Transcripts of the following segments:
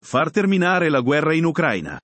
Far terminare la guerra in Ucraina.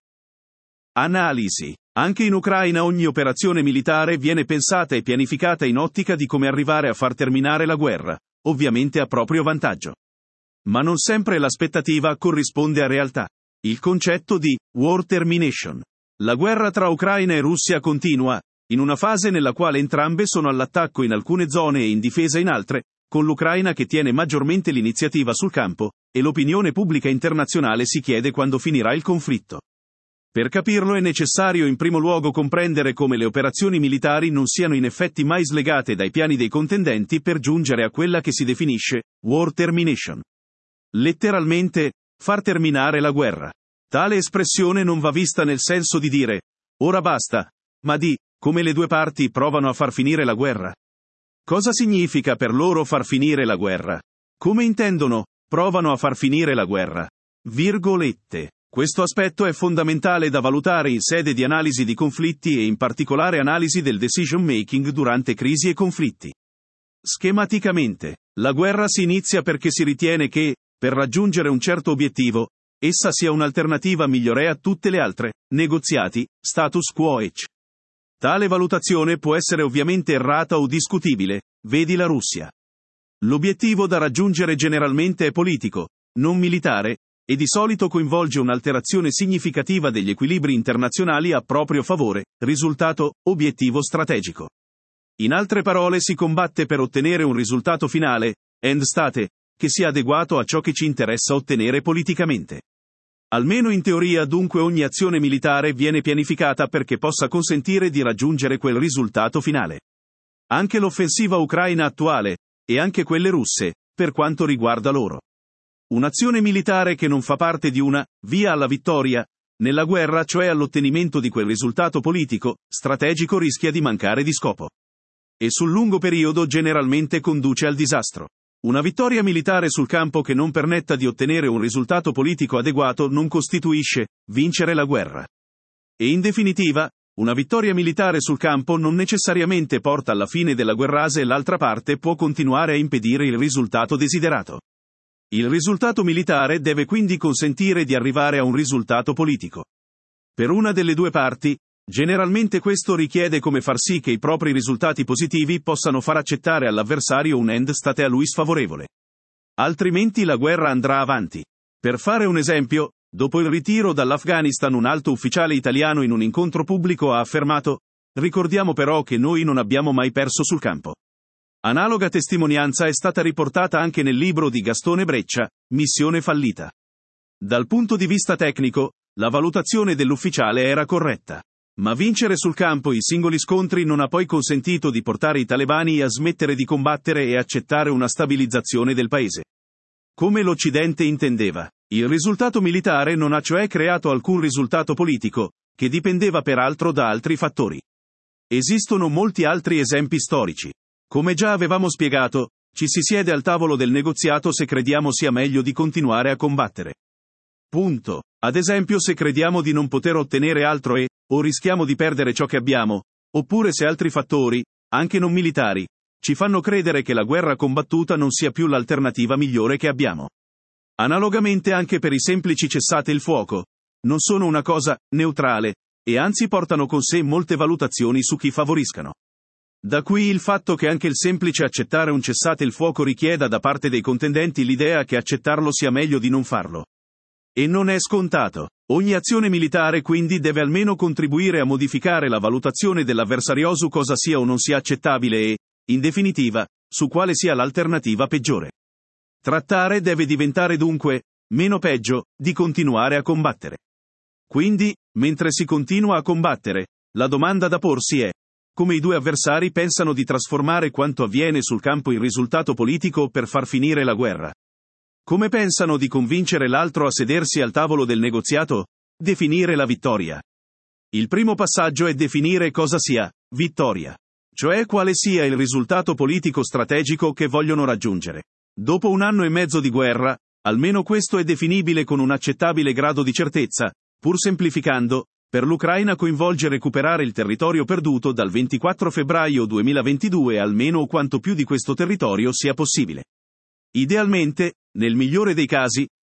Analisi. Anche in Ucraina ogni operazione militare viene pensata e pianificata in ottica di come arrivare a far terminare la guerra, ovviamente a proprio vantaggio. Ma non sempre l'aspettativa corrisponde a realtà. Il concetto di war termination. La guerra tra Ucraina e Russia continua, in una fase nella quale entrambe sono all'attacco in alcune zone e in difesa in altre, con l'Ucraina che tiene maggiormente l'iniziativa sul campo, e l'opinione pubblica internazionale si chiede quando finirà il conflitto. Per capirlo è necessario in primo luogo comprendere come le operazioni militari non siano in effetti mai slegate dai piani dei contendenti per giungere a quella che si definisce war termination. Letteralmente, far terminare la guerra. Tale espressione non va vista nel senso di dire ora basta, ma di come le due parti provano a far finire la guerra. Cosa significa per loro far finire la guerra? Come intendono provano a far finire la guerra? Virgolette. Questo aspetto è fondamentale da valutare in sede di analisi di conflitti e in particolare analisi del decision making durante crisi e conflitti. Schematicamente, la guerra si inizia perché si ritiene che, per raggiungere un certo obiettivo, essa sia un'alternativa migliore a tutte le altre, negoziati, status quo ecc. Tale valutazione può essere ovviamente errata o discutibile, vedi la Russia. L'obiettivo da raggiungere generalmente è politico, non militare, e di solito coinvolge un'alterazione significativa degli equilibri internazionali a proprio favore, risultato, obiettivo strategico. In altre parole si combatte per ottenere un risultato finale, end state, che sia adeguato a ciò che ci interessa ottenere politicamente. Almeno in teoria dunque ogni azione militare viene pianificata perché possa consentire di raggiungere quel risultato finale. Anche l'offensiva ucraina attuale, e anche quelle russe, per quanto riguarda loro. Un'azione militare che non fa parte di una via alla vittoria, nella guerra cioè all'ottenimento di quel risultato politico, strategico rischia di mancare di scopo. E sul lungo periodo generalmente conduce al disastro. Una vittoria militare sul campo che non permetta di ottenere un risultato politico adeguato non costituisce vincere la guerra. E in definitiva, una vittoria militare sul campo non necessariamente porta alla fine della guerra se l'altra parte può continuare a impedire il risultato desiderato. Il risultato militare deve quindi consentire di arrivare a un risultato politico. Per una delle due parti, generalmente questo richiede come far sì che i propri risultati positivi possano far accettare all'avversario un end state a lui sfavorevole. Altrimenti la guerra andrà avanti. Per fare un esempio, dopo il ritiro dall'Afghanistan un alto ufficiale italiano in un incontro pubblico ha affermato: ricordiamo però che noi non abbiamo mai perso sul campo. Analoga testimonianza è stata riportata anche nel libro di Gastone Breccia, Missione fallita. Dal punto di vista tecnico, la valutazione dell'ufficiale era corretta. Ma vincere sul campo i singoli scontri non ha poi consentito di portare i talebani a smettere di combattere e accettare una stabilizzazione del paese. Come l'Occidente intendeva, il risultato militare non ha cioè creato alcun risultato politico, che dipendeva peraltro da altri fattori. Esistono molti altri esempi storici. Come già avevamo spiegato, ci si siede al tavolo del negoziato se crediamo sia meglio di continuare a combattere. Punto. Ad esempio se crediamo di non poter ottenere altro o rischiamo di perdere ciò che abbiamo, oppure se altri fattori, anche non militari, ci fanno credere che la guerra combattuta non sia più l'alternativa migliore che abbiamo. Analogamente anche per i semplici cessate il fuoco, non sono una cosa neutrale, e anzi portano con sé molte valutazioni su chi favoriscano. Da qui il fatto che anche il semplice accettare un cessate il fuoco richieda da parte dei contendenti l'idea che accettarlo sia meglio di non farlo. E non è scontato. Ogni azione militare quindi deve almeno contribuire a modificare la valutazione dell'avversario su cosa sia o non sia accettabile e, in definitiva, su quale sia l'alternativa peggiore. Trattare deve diventare dunque meno peggio di continuare a combattere. Quindi, mentre si continua a combattere, la domanda da porsi è: come i due avversari pensano di trasformare quanto avviene sul campo in risultato politico per far finire la guerra? Come pensano di convincere l'altro a sedersi al tavolo del negoziato? Definire la vittoria. Il primo passaggio è definire cosa sia vittoria, cioè quale sia il risultato politico strategico che vogliono raggiungere. Dopo 1 anno e mezzo di guerra, almeno questo è definibile con un accettabile grado di certezza, pur semplificando. Per l'Ucraina coinvolge recuperare il territorio perduto dal 24 febbraio 2022 almeno o quanto più di questo territorio sia possibile. Idealmente, nel migliore dei casi,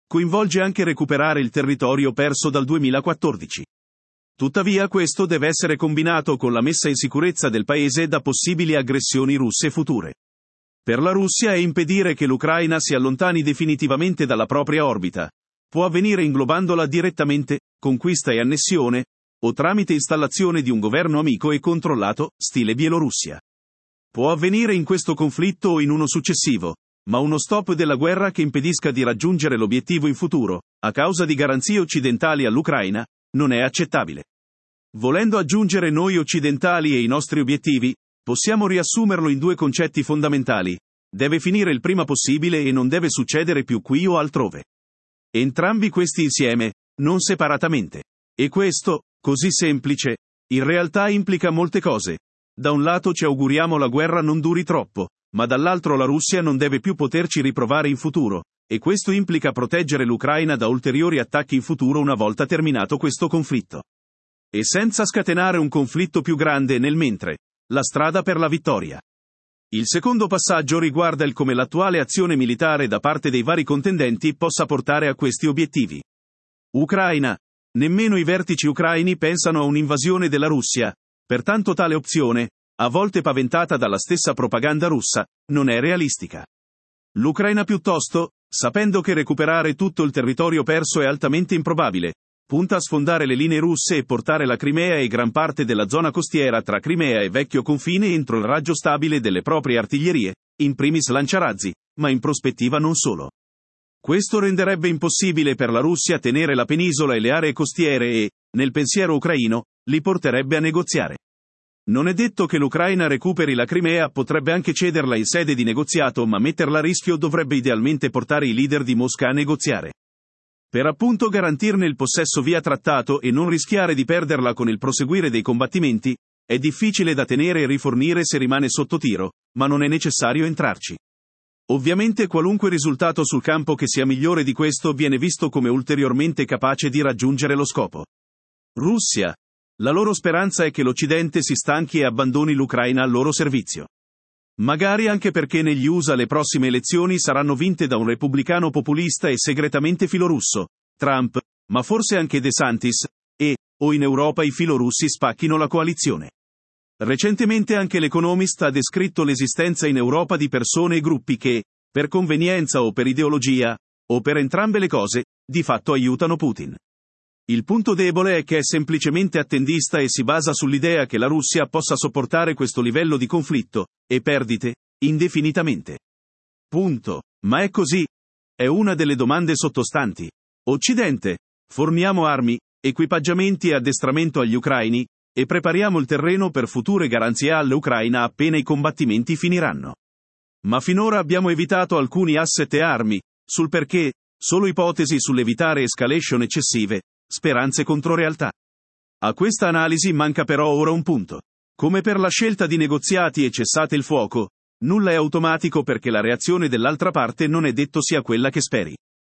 coinvolge anche recuperare il territorio perso dal 2014. Tuttavia questo deve essere combinato con la messa in sicurezza del paese da possibili aggressioni russe future. Per la Russia impedire che l'Ucraina si allontani definitivamente dalla propria orbita può avvenire inglobandola direttamente, conquista e annessione, o tramite installazione di un governo amico e controllato, stile Bielorussia. Può avvenire in questo conflitto o in uno successivo, ma uno stop della guerra che impedisca di raggiungere l'obiettivo in futuro, a causa di garanzie occidentali all'Ucraina, non è accettabile. Volendo aggiungere noi occidentali e i nostri obiettivi, possiamo riassumerlo in due concetti fondamentali: deve finire il prima possibile e non deve succedere più qui o altrove. Entrambi questi insieme, non separatamente. E questo, così semplice, in realtà implica molte cose. Da un lato ci auguriamo la guerra non duri troppo, ma dall'altro la Russia non deve più poterci riprovare in futuro, e questo implica proteggere l'Ucraina da ulteriori attacchi in futuro una volta terminato questo conflitto. E senza scatenare un conflitto più grande nel mentre. La strada per la vittoria. Il secondo passaggio riguarda il come l'attuale azione militare da parte dei vari contendenti possa portare a questi obiettivi. Ucraina. Nemmeno i vertici ucraini pensano a un'invasione della Russia, pertanto tale opzione, a volte paventata dalla stessa propaganda russa, non è realistica. L'Ucraina piuttosto, sapendo che recuperare tutto il territorio perso è altamente improbabile, punta a sfondare le linee russe e portare la Crimea e gran parte della zona costiera tra Crimea e vecchio confine entro il raggio stabile delle proprie artiglierie, in primis lanciarazzi, ma in prospettiva non solo. Questo renderebbe impossibile per la Russia tenere la penisola e le aree costiere e, nel pensiero ucraino, li porterebbe a negoziare. Non è detto che l'Ucraina recuperi la Crimea, potrebbe anche cederla in sede di negoziato, ma metterla a rischio dovrebbe idealmente portare i leader di Mosca a negoziare. Per appunto garantirne il possesso via trattato e non rischiare di perderla con il proseguire dei combattimenti, è difficile da tenere e rifornire se rimane sotto tiro, ma non è necessario entrarci. Ovviamente qualunque risultato sul campo che sia migliore di questo viene visto come ulteriormente capace di raggiungere lo scopo. Russia. La loro speranza è che l'Occidente si stanchi e abbandoni l'Ucraina al loro servizio. Magari anche perché negli USA le prossime elezioni saranno vinte da un repubblicano populista e segretamente filorusso, Trump, ma forse anche DeSantis, o in Europa i filorussi spacchino la coalizione. Recentemente anche l'Economist ha descritto l'esistenza in Europa di persone e gruppi che, per convenienza o per ideologia, o per entrambe le cose, di fatto aiutano Putin. Il punto debole è che è semplicemente attendista e si basa sull'idea che la Russia possa sopportare questo livello di conflitto, e perdite, indefinitamente. Punto. Ma è così? È una delle domande sottostanti. Occidente. Forniamo armi, equipaggiamenti e addestramento agli ucraini, e prepariamo il terreno per future garanzie all'Ucraina appena i combattimenti finiranno. Ma finora abbiamo evitato alcuni asset e armi, sul perché, solo ipotesi sull'evitare escalation eccessive, speranze contro realtà. A questa analisi manca però ora un punto. Come per la scelta di negoziati e cessate il fuoco, nulla è automatico perché la reazione dell'altra parte non è detto sia quella che speri.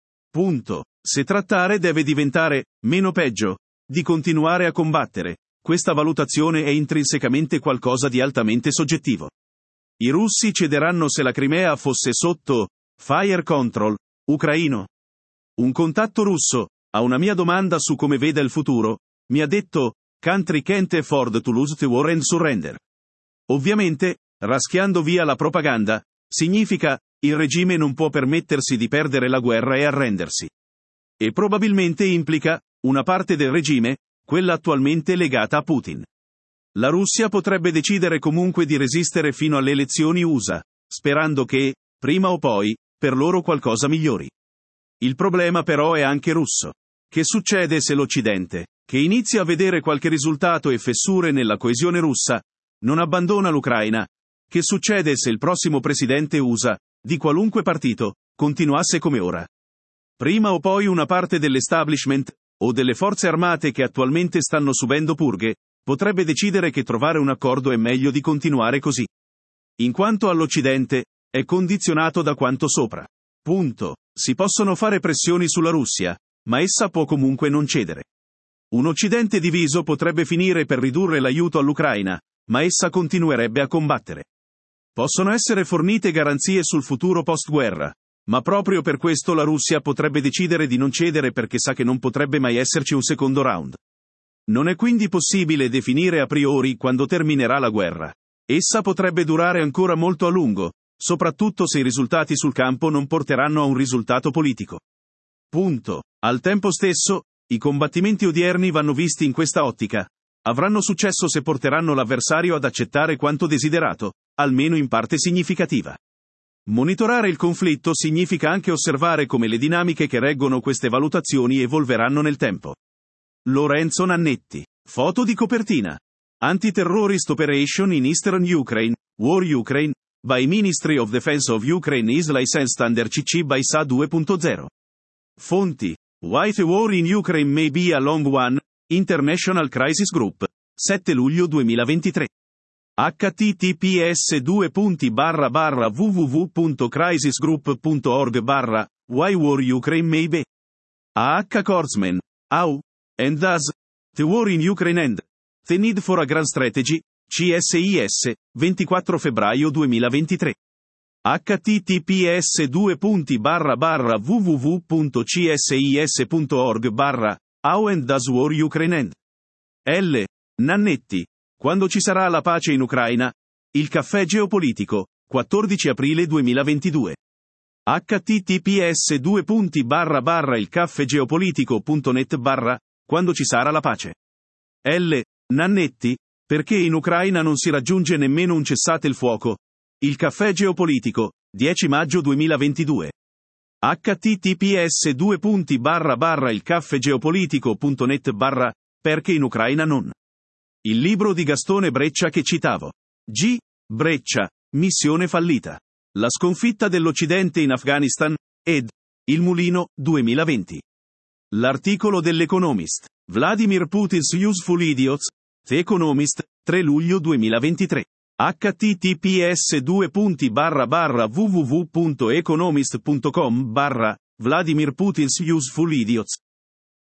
Punto. Se trattare deve diventare, meno peggio, di continuare a combattere, questa valutazione è intrinsecamente qualcosa di altamente soggettivo. I russi cederanno se la Crimea fosse sotto fire control ucraino. Un contatto russo, a una mia domanda su come veda il futuro, mi ha detto: "Country can't afford to lose the war and surrender". Ovviamente, raschiando via la propaganda, significa: il regime non può permettersi di perdere la guerra e arrendersi. E probabilmente implica: una parte del regime, quella attualmente legata a Putin. La Russia potrebbe decidere comunque di resistere fino alle elezioni USA, sperando che, prima o poi, per loro qualcosa migliori. Il problema però è anche russo. Che succede se l'Occidente, che inizia a vedere qualche risultato e fessure nella coesione russa, non abbandona l'Ucraina? Che succede se il prossimo presidente USA, di qualunque partito, continuasse come ora? Prima o poi una parte dell'establishment, o delle forze armate che attualmente stanno subendo purghe, potrebbe decidere che trovare un accordo è meglio di continuare così. In quanto all'Occidente, è condizionato da quanto sopra. Punto. Si possono fare pressioni sulla Russia, ma essa può comunque non cedere. Un Occidente diviso potrebbe finire per ridurre l'aiuto all'Ucraina, ma essa continuerebbe a combattere. Possono essere fornite garanzie sul futuro post-guerra, Ma proprio per questo la Russia potrebbe decidere di non cedere perché sa che non potrebbe mai esserci un secondo round. Non è quindi possibile definire a priori quando terminerà la guerra. Essa potrebbe durare ancora molto a lungo, soprattutto se i risultati sul campo non porteranno a un risultato politico. Punto. Al tempo stesso, i combattimenti odierni vanno visti in questa ottica. Avranno successo se porteranno l'avversario ad accettare quanto desiderato, almeno in parte significativa. Monitorare il conflitto significa anche osservare come le dinamiche che reggono queste valutazioni evolveranno nel tempo. Lorenzo Nannetti. Foto di copertina. Anti-terrorist operation in Eastern Ukraine, War Ukraine, by Ministry of Defense of Ukraine is licensed under CC by SA 2.0. Fonti. Why the war in Ukraine may be a long one, International Crisis Group. 7 luglio 2023. https://www.crisisgroup.org/ Why War Ukraine May Be. A. H. Kortzman. How? And Does the War in Ukraine End? The Need for a Grand Strategy, CSIS, 24 febbraio 2023. https://www.csis.org/ How and Does War Ukraine End? L. Nannetti. Quando ci sarà la pace in Ucraina? Il caffè geopolitico, 14 aprile 2022. https://ilcaffegeopolitico.net/ Quando ci sarà la pace. L. Nannetti. Perché in Ucraina non si raggiunge nemmeno un cessate il fuoco? Il caffè geopolitico, 10 maggio 2022. https://ilcaffegeopolitico.net/ Perché in Ucraina non. Il libro di Gastone Breccia che citavo. G. Breccia, Missione fallita. La sconfitta dell'Occidente in Afghanistan, ed. Il Mulino, 2020. L'articolo dell'Economist. Vladimir Putin's Useful Idiots. The Economist, 3 luglio 2023. https://www.economist.com/ Vladimir Putin's Useful Idiots.